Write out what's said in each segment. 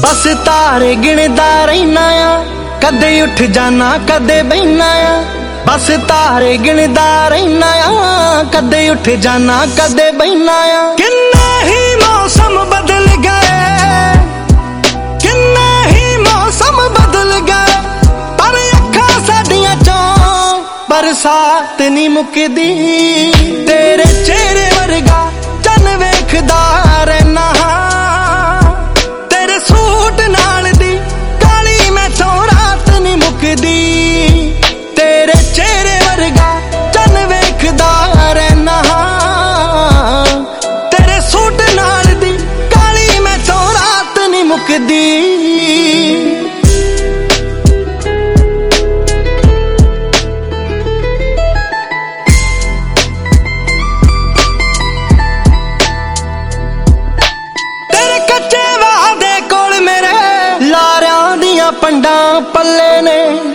बस तारे गिणदा रहना आ, कदे उठ जाना कदे बहना आ। बस तारे गिणदा रहना आ, कदे उठ जाना कदे बहना आ। किन्ने ही मौसम बदल गए, किन्ने ही मौसम बदल गए, पर अखां साडियां चों बरसात नहीं मुकदी। तेरे चेहरे वर्गा चन वेखदा रहना, तेरे सूट नाल दी काली मैथों रात नहीं मुकदी। तेरे चेहरे वर्गा चन वेखदा रहना, तेरे सूट नाल दी काली मैथों रात नहीं मुकदी। पंडा पल्ले ने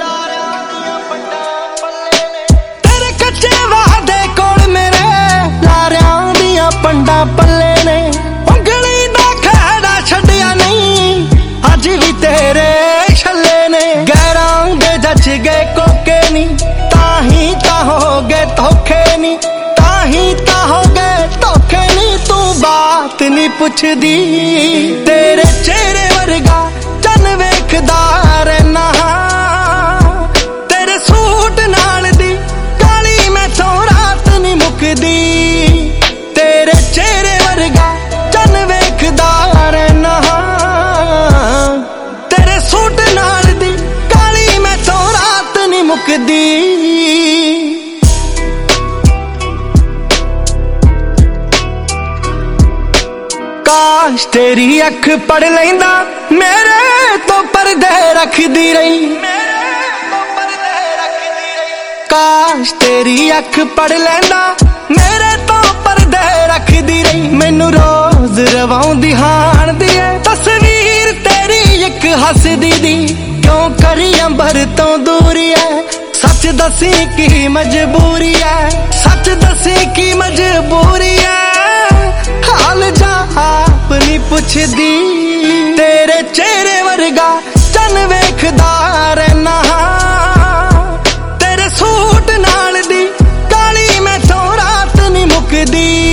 तेरे कच्चे वादे कोल मेरे, लारियां दियां पंडा पल्ले ने। उंगली दा खैड़ा छड्डिया नहीं, अज भी तेरे छल्ले ने। गैरां दे जच गए कोके नी, ताही ता हो गए धोखे नी, ताही ता हो गए धोखे नी। तू बात नहीं पुछदी, तेरे चेहरे वर्गा चन वेखदा रहना, तेरे सूट नाल दी काली मैथों रात नहीं मुकदी। तेरे चेहरे वर्गा चन वेखदा रहना, तेरे सूट नाल दी काली मैथों रात नहीं मुकदी। काश तेरी अख पढ़ लैंदा मेरे तो पर्दे रखदी रही, काश तेरी अख पढ़ लैंदा मेरे तो पर्दे रखदी रही। मैनू रोज रवाउंदी हाणदी है तस्वीर तेरी एक हसदी दी, क्यों करी अंबर तो दूरी है। सच दसी की मजबूरी है, सच दसी की मजबूरी है। हाल जा आप नहीं पुछदी, तेरे चेहरे वर्गा चन वेखदा रहना, तेरे सूट नाल दी काली मैथों रात नहीं मुकदी।